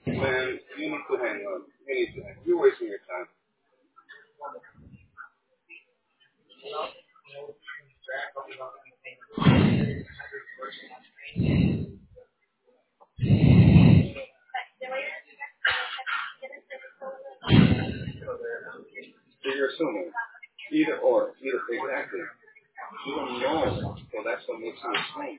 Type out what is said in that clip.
Man, you need to hang on. You need to hang. You're wasting your time. So you're assuming. Either or. Either exactly. You don't know. So that's what makes you assume.